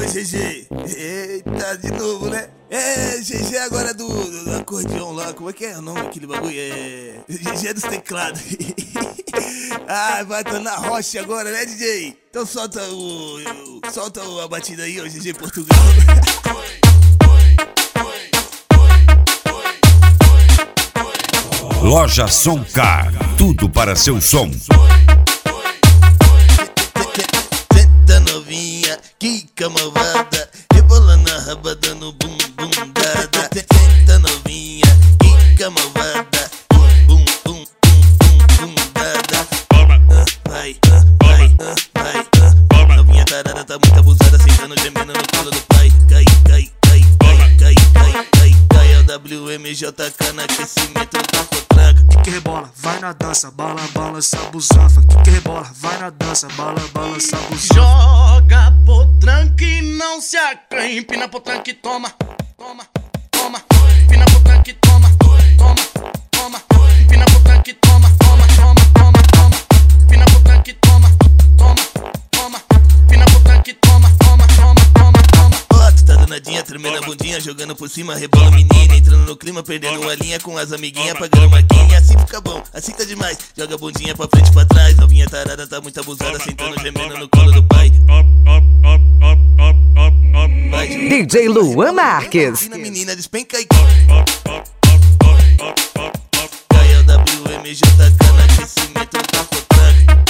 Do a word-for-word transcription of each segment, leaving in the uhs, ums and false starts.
Fala, G G. Eita, de novo, né? É, G G agora do, do, do acordeão lá. Como é que é o nome daquele bagulho? É. G G dos teclados. Ah, vai estar na rocha agora, né, D J? Então solta o. o solta a batida aí, ó, G G Portugal. Loja Soncar, tudo para seu som. Senta novinha, quica malvada, rebolando a raba dando bum bum dada. Senta novinha, quica malvada, bum bum bum bum bum dada. Vai, vai, vai, novinha tarada tá muito abusada, sentando gemendo no colo do pai. Cai, cai, cai, cai, cai, cai, cai, cai. É o W M J K no aquecimento da potranca. Que rebola, vai na dança, bala, balança, busanfa. Que que rebola, vai na dança, bala, balança, busanfa. Joga potranca e não se acanhe. Empina potranca e toma, toma, toma. Empina potranca e toma, toma, toma. Empina potranca e toma, toma, toma, toma, toma. Empina potranca e toma, toma, toma. Empina potranca e toma, toma, toma, toma, toma. Ó, tu tá danadinha, tremendo a bundinha, jogando por cima, rebola menina, entrando no clima, perdendo a linha com as amiguinhas, pagando maquinha, assim fica bom, assim tá demais. Joga a bundinha pra frente e pra trás, novinha tarada tá muito abusada, sentando gemendo no colo do pai. Vai, D J Luan Marques. Empina menina, despenca e cai é o W M J K no aquecimento da potranca.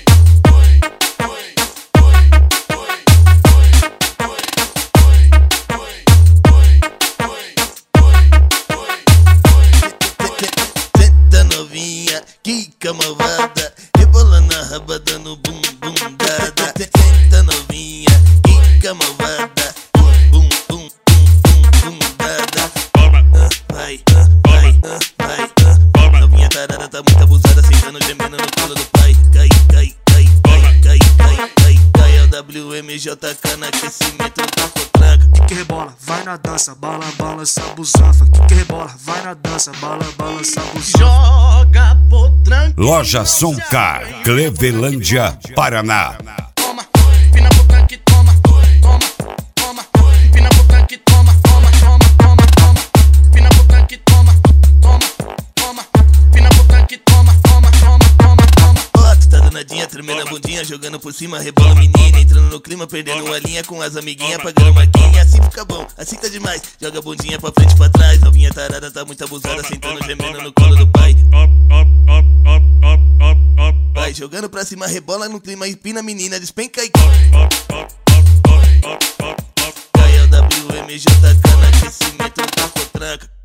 Senta novinha, quica malvada, rebolando a raba dando bum bum dada. Senta novinha, quica malvada, bum bum bum bum bum dada. Vai, vai, vai, novinha tarada tá muito abusada, sentando gemendo no colo do pai. Cai, cai, cai, cai, cai, cai, cai, cai é o W M J K no aquecimento da potranca. Que que rebola, vai na dança, bala, balança, busanfa. Que que rebola, vai na dança, bala, balança, busanfa. Joga potranca. Loja Soncar, Clevelândia, Paraná. Toma, empina potranca e toma, toma, toma. Empina potranca e toma, toma, toma, toma, toma. Empina potranca e toma, toma, toma. Empina potranca e toma, toma, toma, toma, toma. Ó, tu tá danadinha, tremendo a bundinha, jogando por cima, rebola menina, entrando no clima, perdendo a linha com as amiguinhas, pagando maquinha, assim fica bom, assim tá demais. Joga a bundinha pra frente e pra trás, novinha tarada tá muito abusada, sentando gemendo no colo do pai. Vai, jogando pra cima, rebola no clima, empina menina, despenca e cai é o W M J K no aquecimento da potranca.